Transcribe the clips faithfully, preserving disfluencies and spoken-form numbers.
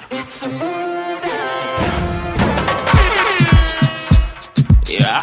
Yeah.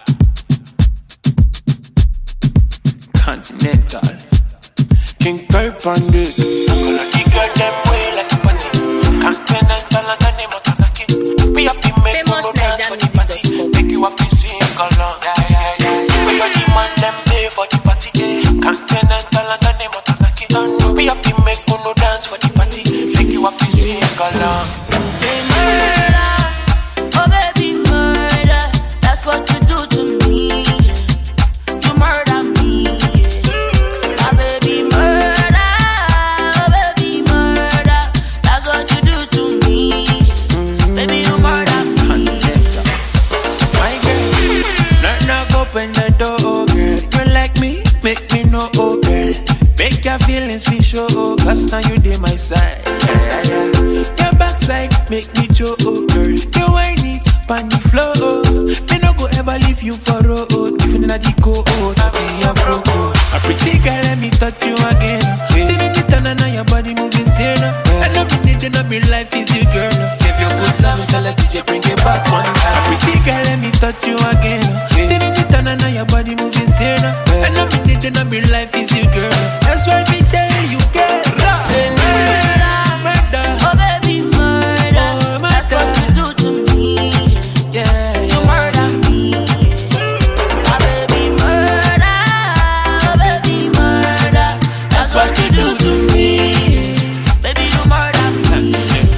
Continental. King Perp on this. I'm gonna kick her them way like a party. Continental and the name of Tanaki. We have to make Famous no dance for the party. Make you have to sing along. Yeah, yeah, yeah, yeah. We got the man them pay for the party. Continental and the name of Tanaki. We have to make no dance for the party. Make you have to sing along. Say murder, oh baby murder. That's what you do to me. You murder me. My baby murder, oh baby murder. That's what you do to me. Baby you murder me. My girl, knock knock open the door, girl. You like me, make me know, oh girl. Make your feelings be show, cause now you dey my side. Yeah, yeah, yeah. Your backside make me show, oh girl. You whine it, pan the floor. Me no go ever leave you for road. Even in the code, I be a pro. A pretty girl, let me touch you again. Didn't it turn on your body moving sane? I love you, need to know me life is you, girl. If you good love me, tell a D J bring it back one time. A pretty girl, let me touch you again. Didn't it turn on your body moving sane? I love you, need to know me life is you, girl. That's why me tell you, girl. Say murder, Murder. oh baby murder. Oh, That's what you do to me. Yeah, You yeah. murder me. My baby murder, oh baby murder. That's what you do to me. Baby you murder me.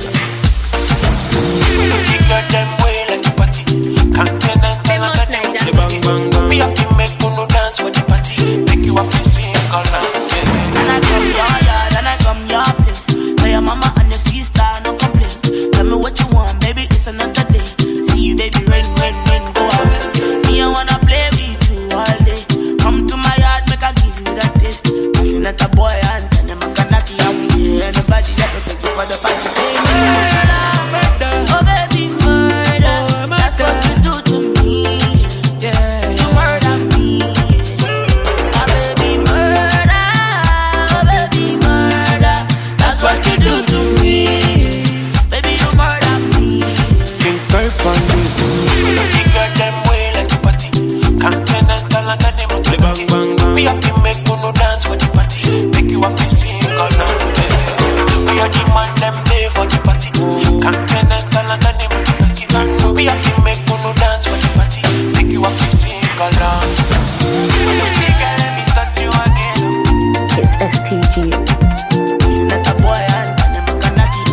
Kick out them way like a party. Continental Famous and the Naija bang, bang, bang. We have to make no dance for the party. Make you have to sing along. And I come your yard and I come your place. Tell your mama and your sister no complain. Tell me what you want, baby, it's another day. See you, baby, rain, rain, rain, go away. Me, I wanna play with you all day. Come to my yard, make I give you that taste. Nothing let a boy and tell him I can knock you and we hear anybody that will take you for the party. Hey, murder, Murder. oh baby, murder. Oh, That's what you do to me. Yeah, You murder me. My baby murder, oh baby murder. That's what you do to me. Baby you murder me. King Perp on this. Kick out them way like a party. Continental and the name of the bang, bang, bang. We have to make no dance for the party. Make you have to sing along. We are the man them pay for the party. Continental and the name of the party. We have to make no dance for the party. Make you have to sing along. Pretty girl, let me touch you again. It's S T G. You let a boy and tell him I can knock you.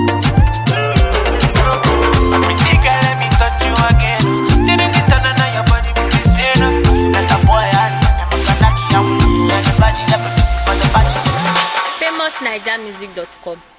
Pretty girl, let me touch you again. Didn't it turn on your body moving sane? You let a boy and tell him I can knock you. And we hear anybody that will take you for the party. famous naija music dot com